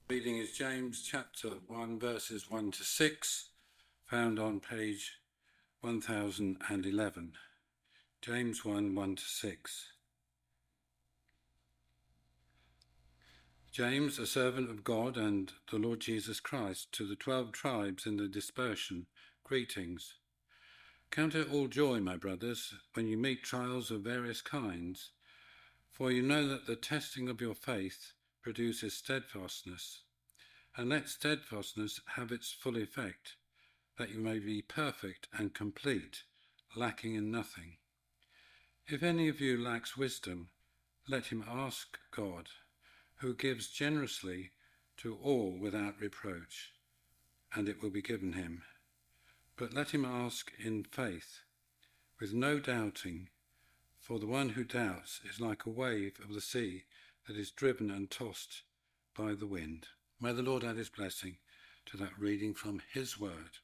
Reading is James chapter 1, verses 1 to 6, found on page 1011. James 1, 1 to 6. James, a servant of God and the Lord Jesus Christ, to the 12 tribes in the dispersion, greetings. Count it all joy, my brothers, when you meet trials of various kinds, for you know that the testing of your faith produces steadfastness. And let steadfastness have its full effect, that you may be perfect and complete, lacking in nothing. If any of you lacks wisdom, let him ask God, who gives generously to all without reproach, and it will be given him. But let him ask in faith, with no doubting, for the one who doubts is like a wave of the sea that is driven and tossed by the wind. May the Lord add his blessing to that reading from his word.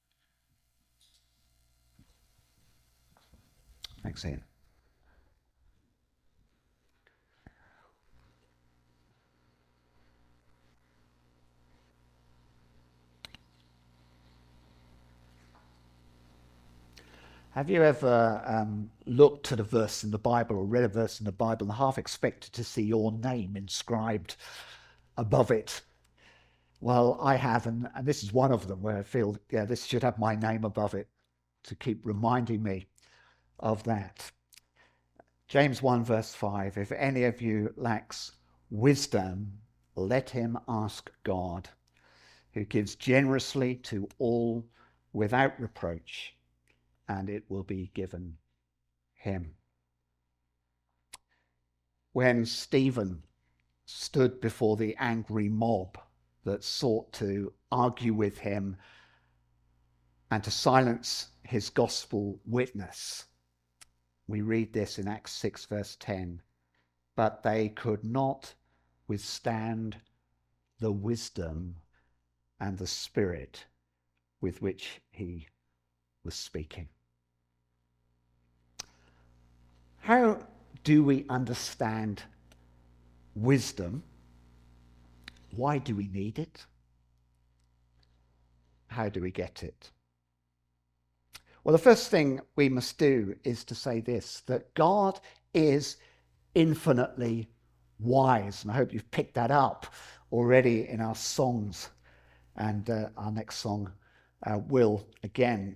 Thanks, Ian. Have you ever looked at a verse in the Bible or read a verse in the Bible and half expected to see your name inscribed above it? Well, I have, and this is one of them where I feel, yeah, this should have my name above it to keep reminding me of that. James 1 verse 5, if any of you lacks wisdom, let him ask God, who gives generously to all without reproach, and it will be given him. When Stephen stood before the angry mob that sought to argue with him and to silence his gospel witness, we read this in Acts 6 verse 10, but they could not withstand the wisdom and the spirit with which he was speaking. How do we understand wisdom? Why do we need it? How do we get it? Well, the first thing we must do is to say this, that God is infinitely wise. And I hope you've picked that up already in our songs. And our next song will, again,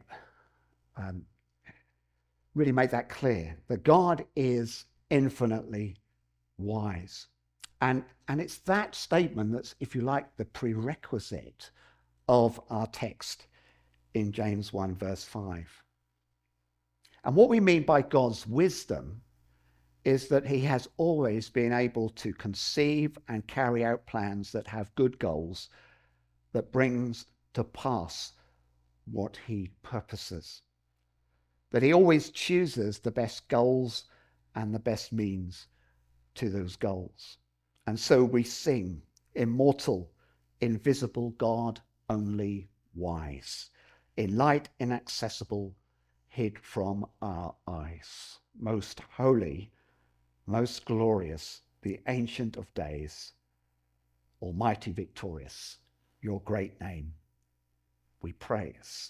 really make that clear, that God is infinitely wise. And it's that statement that's, if you like, the prerequisite of our text in James 1 verse 5. And what we mean by God's wisdom is that he has always been able to conceive and carry out plans that have good goals, that brings to pass what he purposes. That he always chooses the best goals and the best means to those goals. And so we sing, immortal, invisible God, only wise, in light inaccessible, hid from our eyes. Most holy, most glorious, the Ancient of Days, almighty victorious, your great name we praise.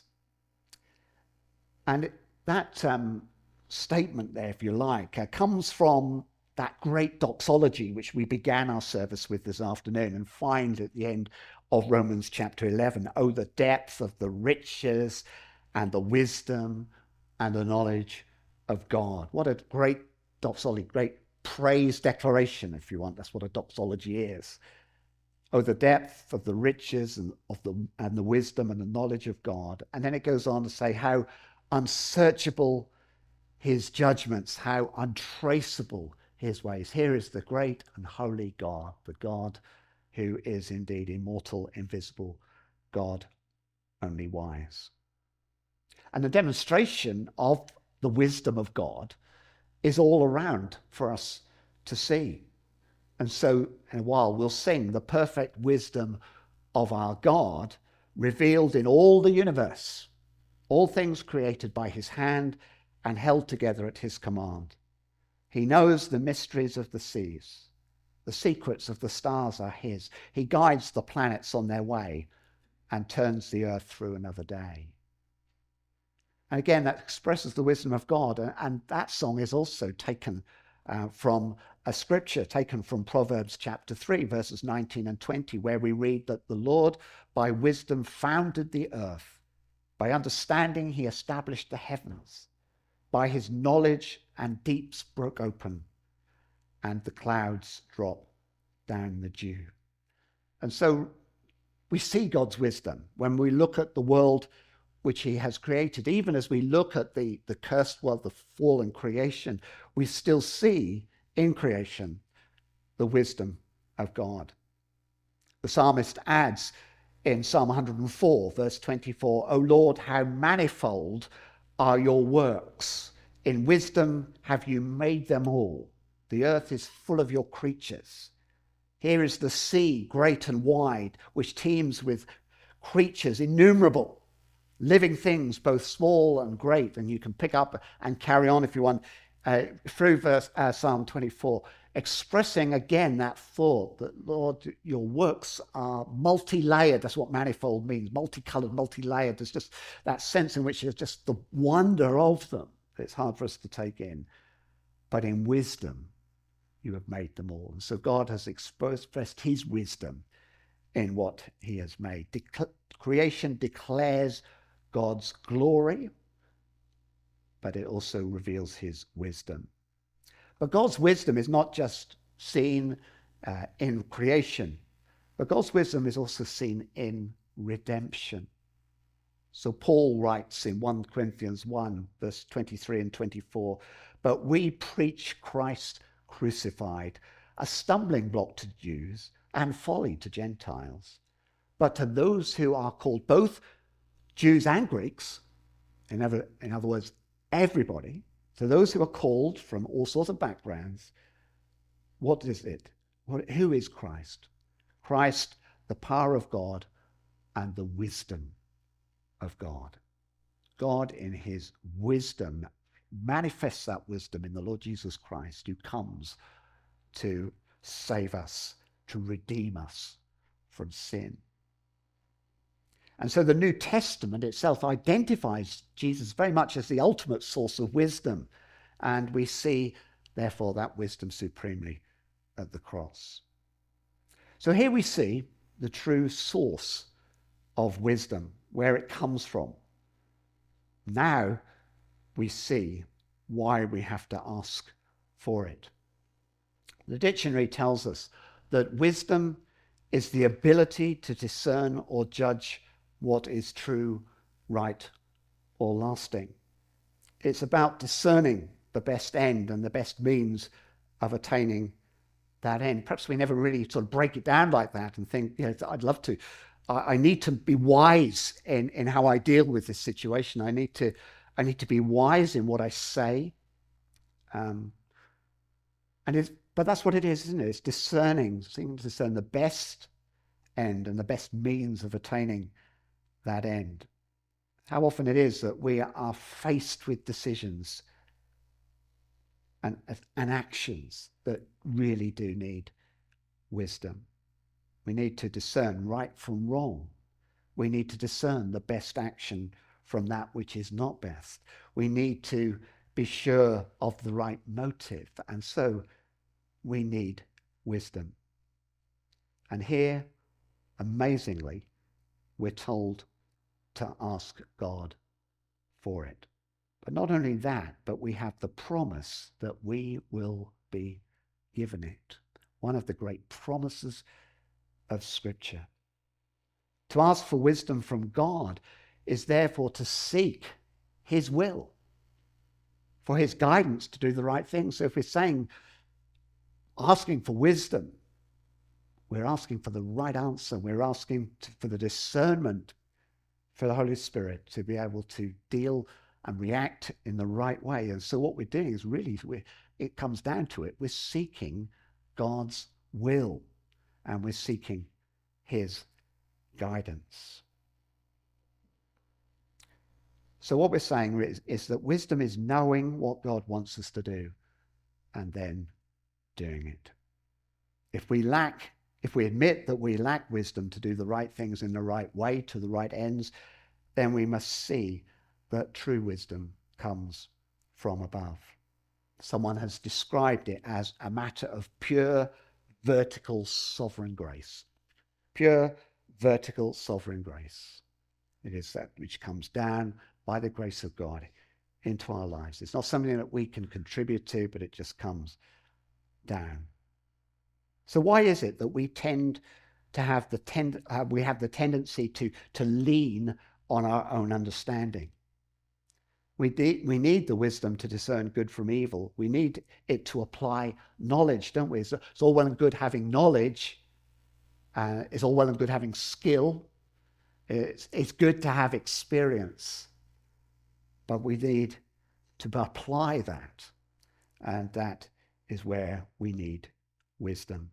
And that statement there, if you like, comes from that great doxology which we began our service with this afternoon and find at the end of Romans chapter 11. Oh, the depth of the riches and the wisdom and the knowledge of God. What a great doxology, great praise declaration, if you want. That's what a doxology is. Oh, the depth of the riches and the wisdom and the knowledge of God. And then it goes on to say how unsearchable his judgments, how untraceable his ways. Here is the great and holy God, the God who is indeed immortal, invisible, God, only wise. And the demonstration of the wisdom of God is all around for us to see. And so in a while we'll sing the perfect wisdom of our God revealed in all the universe, all things created by his hand and held together at his command. He knows the mysteries of the seas The secrets of the stars are his. He guides the planets on their way and turns the earth through another day. And again, that expresses the wisdom of God. And that song is also taken from a scripture, taken from Proverbs chapter 3, verses 19 and 20, where we read that the Lord by wisdom founded the earth. By understanding, he established the heavens. By his knowledge and deeps broke open, and the clouds drop down the dew. And so we see God's wisdom when we look at the world which he has created. Even as we look at the cursed world, the fallen creation, we still see in creation the wisdom of God. The psalmist adds in Psalm 104, verse 24, O Lord, how manifold are your works. In wisdom have you made them all. The earth is full of your creatures. Here is the sea, great and wide, which teems with creatures innumerable, living things, both small and great. And you can pick up and carry on if you want through Psalm 24, expressing again that thought that, Lord, your works are multi-layered. That's what manifold means, multicolored, multi-layered. There's just that sense in which there's just the wonder of them. It's hard for us to take in. But in wisdom, you have made them all. And so God has expressed his wisdom in what he has made. Creation declares God's glory, but it also reveals his wisdom. But God's wisdom is not just seen in creation, but God's wisdom is also seen in redemption. So Paul writes in 1 Corinthians 1, verse 23 and 24, but we preach Christ crucified, a stumbling block to Jews and folly to Gentiles. But to those who are called, both Jews and Greeks, in other words, everybody, to those who are called from all sorts of backgrounds, what is it? Who is Christ? Christ, the power of God and the wisdom of God. God in his wisdom manifests that wisdom in the Lord Jesus Christ, who comes to save us, to redeem us from sin. And so the New Testament itself identifies Jesus very much as the ultimate source of wisdom. And we see, therefore, that wisdom supremely at the cross. So here we see the true source of wisdom, where it comes from. Now we see why we have to ask for it. The dictionary tells us that wisdom is the ability to discern or judge what is true, right, or lasting. It's about discerning the best end and the best means of attaining that end. Perhaps we never really sort of break it down like that and think, I'd love to. I need to be wise in how I deal with this situation. I need to be wise in what I say. But that's what it is, isn't it? It's discerning, seeking to discern the best end and the best means of attaining that end. How often it is that we are faced with decisions and actions that really do need wisdom. We need to discern right from wrong. We need to discern the best action from that which is not best. We need to be sure of the right motive. And so we need wisdom. And here, amazingly, we're told to ask God for it. But not only that, but we have the promise that we will be given it. One of the great promises of Scripture. To ask for wisdom from God is therefore to seek his will, for his guidance to do the right thing. So if we're saying, asking for wisdom, we're asking for the right answer. We're asking for the discernment for the Holy Spirit to be able to deal and react in the right way. And so what we're doing is really, it comes down to it. We're seeking God's will and we're seeking his guidance. So what we're saying is that wisdom is knowing what God wants us to do and then doing it. If we admit that we lack wisdom to do the right things in the right way, to the right ends, then we must see that true wisdom comes from above. Someone has described it as a matter of pure vertical sovereign grace. Pure vertical sovereign grace. It is that which comes down by the grace of God into our lives. It's not something that we can contribute to, but it just comes down. So why is it that we tend to have the tendency to lean on our own understanding? We need the wisdom to discern good from evil. We need it to apply knowledge, don't we? It's all well and good having knowledge. It's all well and good having skill. It's good to have experience. But we need to apply that. And that is where we need wisdom.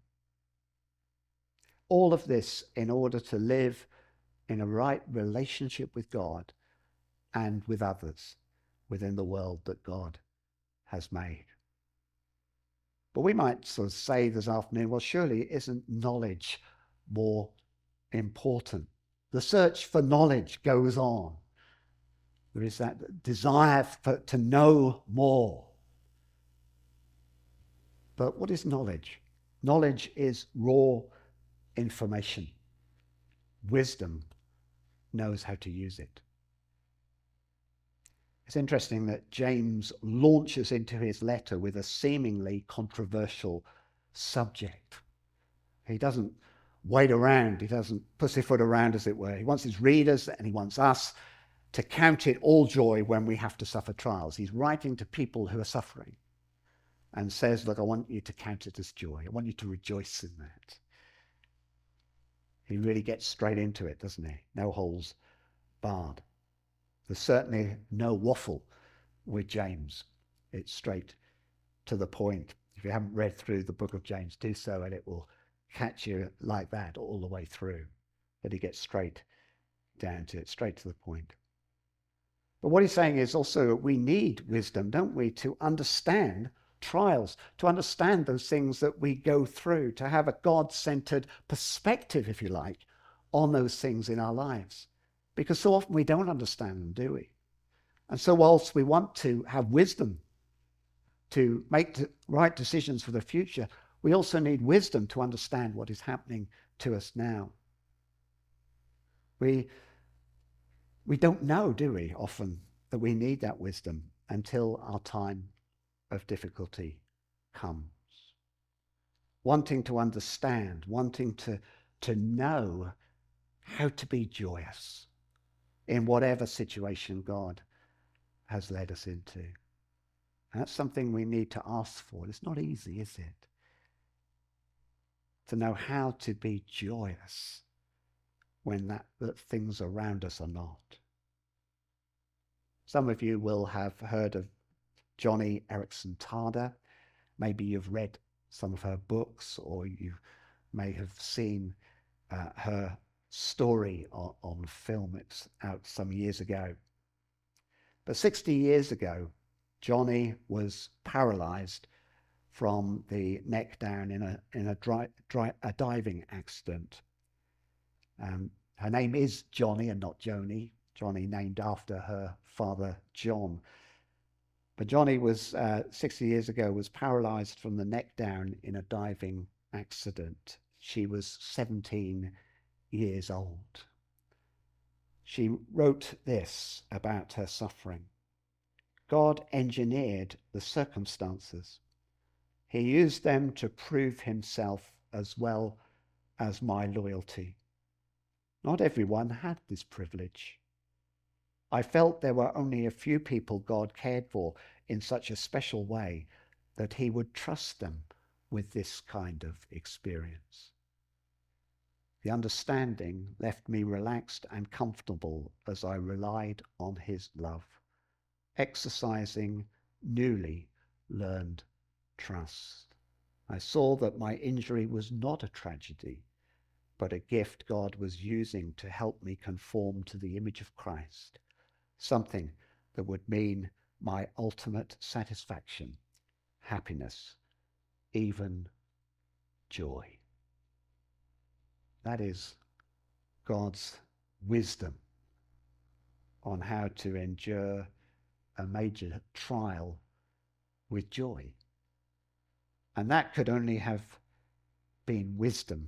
All of this in order to live in a right relationship with God and with others within the world that God has made. But we might sort of say this afternoon, well, surely isn't knowledge more important? The search for knowledge goes on. There is that desire to know more. But what is knowledge? Knowledge is raw information. Wisdom knows how to use it. It's interesting that James launches into his letter with a seemingly controversial subject. He doesn't wait around. He doesn't pussyfoot around, as it were. He wants his readers and he wants us to count it all joy when we have to suffer trials. He's writing to people who are suffering and says, look, I want you to count it as joy. I want you to rejoice in that. He really gets straight into it, doesn't he? No holes barred. There's certainly no waffle with James. It's straight to the point. If you haven't read through the book of James, do so and it will catch you like that all the way through. That he gets straight down to it, straight to the point. But what he's saying is also we need wisdom, don't we, to understand trials, to understand those things that we go through, to have a God-centered perspective, if you like, on those things in our lives. Because so often we don't understand them, do we? And so whilst we want to have wisdom to make the right decisions for the future, we also need wisdom to understand what is happening to us now. We don't know, do we, often, that we need that wisdom until our time of difficulty comes. Wanting to understand, wanting to know how to be joyous in whatever situation God has led us into. And that's something we need to ask for. It's not easy, is it? To know how to be joyous when that things around us are not. Some of you will have heard of Joni Eareckson Tada. Maybe you've read some of her books, or you may have seen her story on film. It's out some years ago. But 60 years ago, Joni was paralyzed from the neck down in a diving accident. Her name is Joni and not Joni. Joni named after her father, John. But Joni was, 60 years ago, was paralyzed from the neck down in a diving accident. She was 17 years old. She wrote this about her suffering. God engineered the circumstances. He used them to prove himself as well as my loyalty. Not everyone had this privilege. I felt there were only a few people God cared for in such a special way that he would trust them with this kind of experience. The understanding left me relaxed and comfortable as I relied on his love, exercising newly learned trust. I saw that my injury was not a tragedy, but a gift God was using to help me conform to the image of Christ, something that would mean my ultimate satisfaction, happiness, even joy. That is God's wisdom on how to endure a major trial with joy. And that could only have been wisdom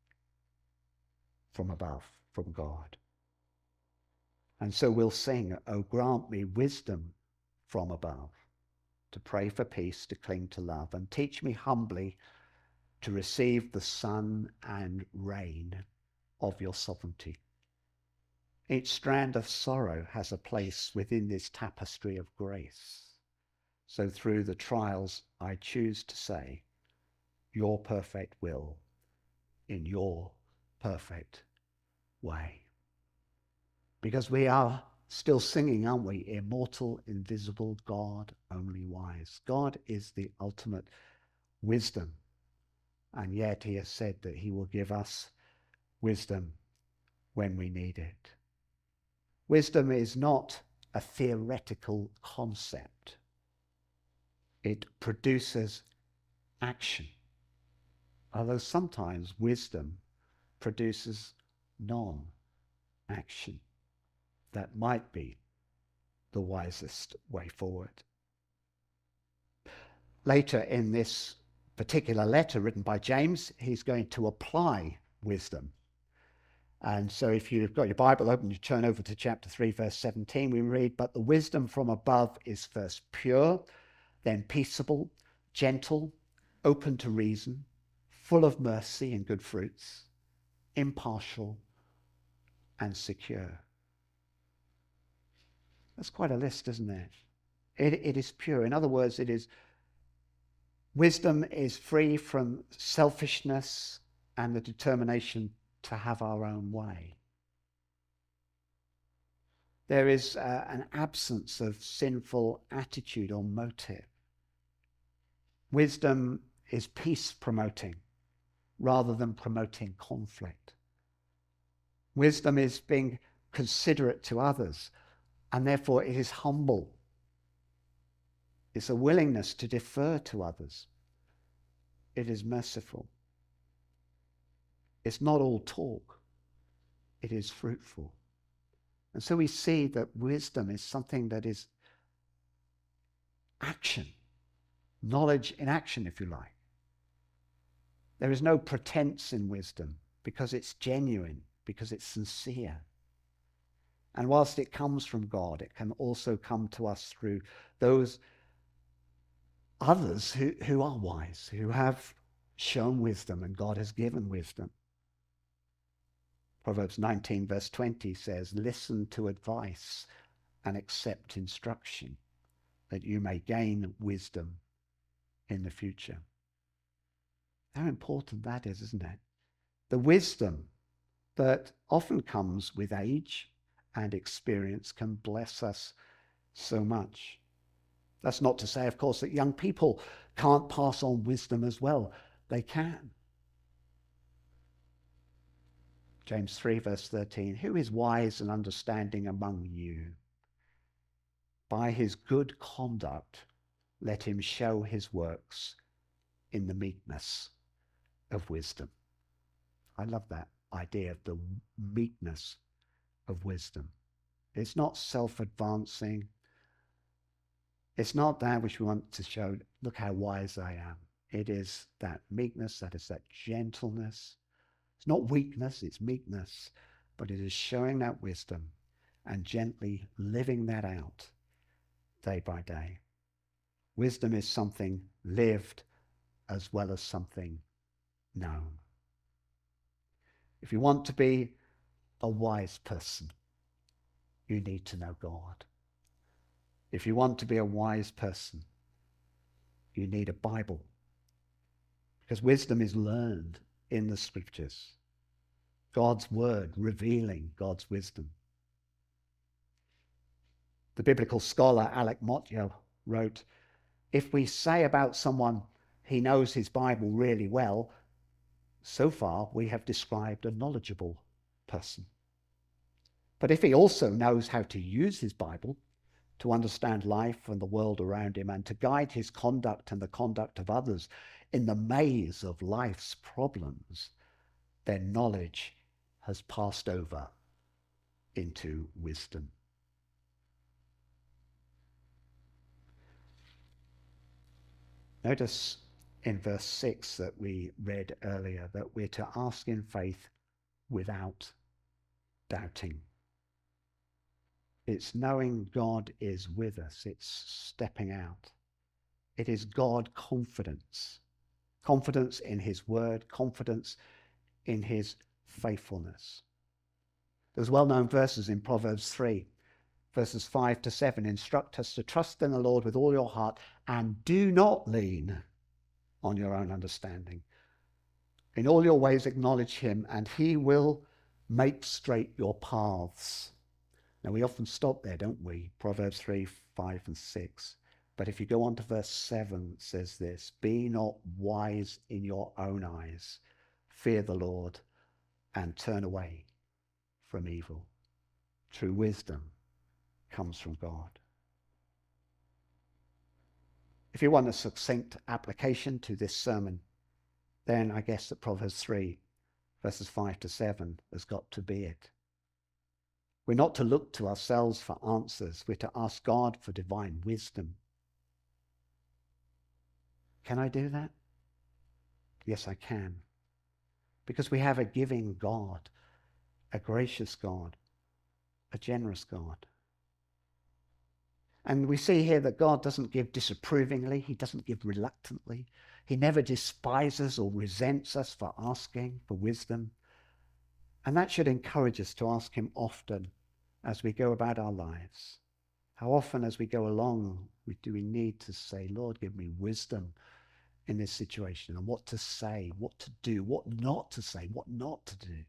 from above, from God. And so we'll sing, "Oh, grant me wisdom from above, to pray for peace, to cling to love, and teach me humbly to receive the sun and rain of your sovereignty." Each strand of sorrow has a place within this tapestry of grace. So through the trials, I choose to say, your perfect will in your perfect way. Because we are still singing, aren't we? Immortal, invisible, God, only wise. God is the ultimate wisdom. And yet he has said that he will give us wisdom when we need it. Wisdom is not a theoretical concept. It produces action. Although sometimes wisdom produces non-action. That might be the wisest way forward. Later in this particular letter written by James, he's going to apply wisdom. And so if you've got your Bible open, you turn over to chapter 3, verse 17, we read, "But the wisdom from above is first pure, then peaceable, gentle, open to reason, full of mercy and good fruits, impartial and secure." That's quite a list, isn't it? It is pure. In other words, wisdom is free from selfishness and the determination to have our own way. There is an absence of sinful attitude or motive. Wisdom is peace promoting rather than promoting conflict. Wisdom is being considerate to others, and therefore it is humble. It's a willingness to defer to others. It is merciful. It's not all talk. It is fruitful. And so we see that wisdom is something that is action, knowledge in action, if you like. There is no pretense in wisdom because it's genuine, because it's sincere. And whilst it comes from God, it can also come to us through those others who are wise, who have shown wisdom, and God has given wisdom. Proverbs 19 verse 20 says, "Listen to advice and accept instruction, that you may gain wisdom in the future." How important that is, isn't it? The wisdom that often comes with age and experience can bless us so much. That's not to say, of course, that young people can't pass on wisdom as well. They can. James 3 verse 13, "Who is wise and understanding among you? By his good conduct, let him show his works in the meekness of wisdom." I love that idea of the meekness of wisdom. It's not self-advancing. It's not that which we want to show, look how wise I am. It is that meekness, that is that gentleness. It's not weakness, it's meekness, but it is showing that wisdom and gently living that out day by day. Wisdom is something lived as well as something known. If you want to be a wise person, you need to know God. If you want to be a wise person, you need a Bible. Because wisdom is learned in the scriptures. God's word revealing God's wisdom. The biblical scholar Alec Motyer wrote, "If we say about someone he knows his Bible really well, so far we have described a knowledgeable person. But if he also knows how to use his Bible to understand life and the world around him and to guide his conduct and the conduct of others in the maze of life's problems, their knowledge has passed over into wisdom. Notice in verse 6 that we read earlier that we're to ask in faith without doubting. It's knowing God is with us. It's stepping out. It is God confidence. Confidence in his word, confidence in his faithfulness. There's well-known verses in Proverbs 3, verses 5 to 7, instruct us to trust in the Lord with all your heart and do not lean on your own understanding. In all your ways acknowledge him and he will make straight your paths. Now we often stop there, don't we? Proverbs 3, 5 and 6. But if you go on to verse 7, it says this, be not wise in your own eyes. Fear the Lord and turn away from evil. True wisdom comes from God. If you want a succinct application to this sermon, then I guess that Proverbs 3, verses 5 to 7 has got to be it. We're not to look to ourselves for answers. We're to ask God for divine wisdom. Can I do that? Yes, I can. Because we have a giving God, a gracious God, a generous God. And we see here that God doesn't give disapprovingly. He doesn't give reluctantly. He never despises or resents us for asking for wisdom. And that should encourage us to ask him often as we go about our lives. How often as we go along do we need to say, Lord, give me wisdom in this situation, and what to say, what to do, what not to say, what not to do.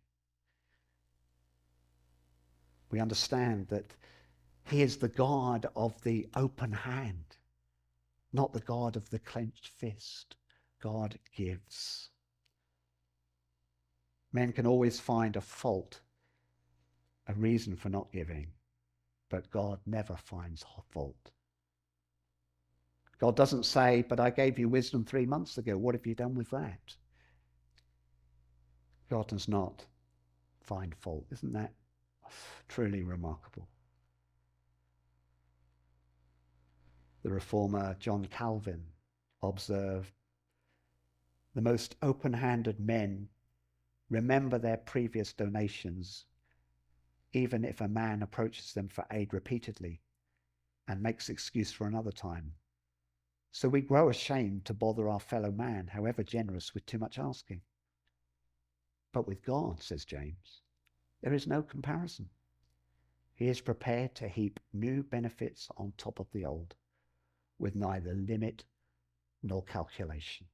We understand that he is the God of the open hand, not the God of the clenched fist. God gives. Men can always find a fault, a reason for not giving, but God never finds fault. God doesn't say, but I gave you wisdom 3 months ago. What have you done with that? God does not find fault. Isn't that truly remarkable? The reformer John Calvin observed, the most open-handed men remember their previous donations, even if a man approaches them for aid repeatedly and makes excuse for another time. So we grow ashamed to bother our fellow man, however generous, with too much asking. But with God, says James, there is no comparison. He is prepared to heap new benefits on top of the old, with neither limit nor calculation.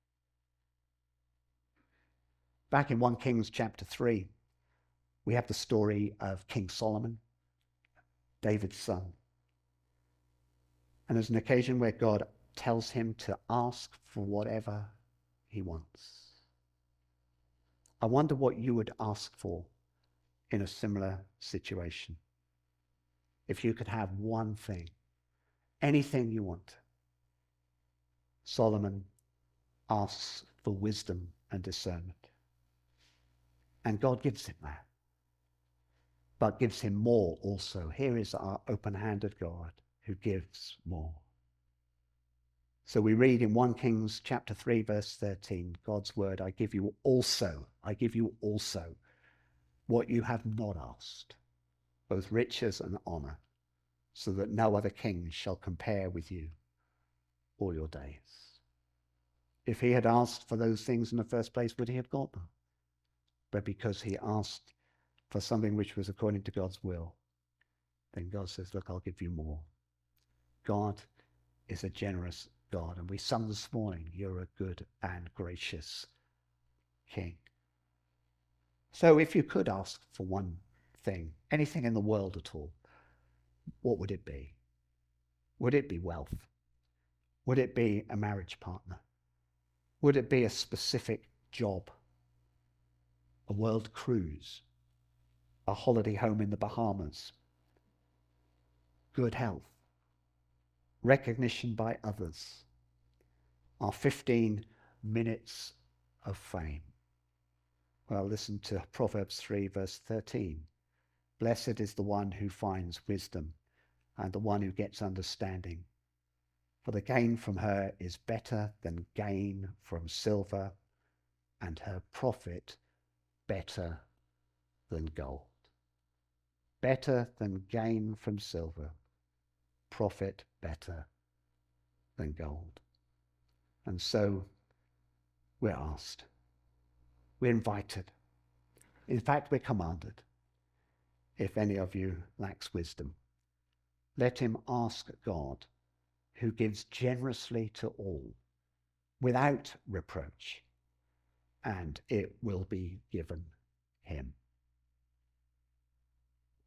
Back in 1 Kings chapter 3, we have the story of King Solomon, David's son. And there's an occasion where God tells him to ask for whatever he wants. I wonder what you would ask for in a similar situation. If you could have one thing, anything you want. Solomon asks for wisdom and discernment. And God gives him that. But gives him more also. Here is our open-handed God who gives more. So we read in 1 Kings chapter 3, verse 13, God's word, I give you also what you have not asked, both riches and honor, so that no other king shall compare with you all your days. If he had asked for those things in the first place, would he have got them? But because he asked for something which was according to God's will, then God says, look, I'll give you more. God is a generous God. And we sung this morning, you're a good and gracious King. So if you could ask for one thing, anything in the world at all, what would it be? Would it be wealth? Would it be a marriage partner? Would it be a specific job? A world cruise? A holiday home in the Bahamas? Good health? Recognition by others? Our 15 minutes of fame. Well, listen to Proverbs 3, verse 13. Blessed is the one who finds wisdom and the one who gets understanding. For the gain from her is better than gain from silver, and her profit better than gold. Better than gain from silver, profit better than gold. And so we're asked, we're invited, in fact we're commanded, if any of you lacks wisdom, let him ask God, who gives generously to all, without reproach, and it will be given him.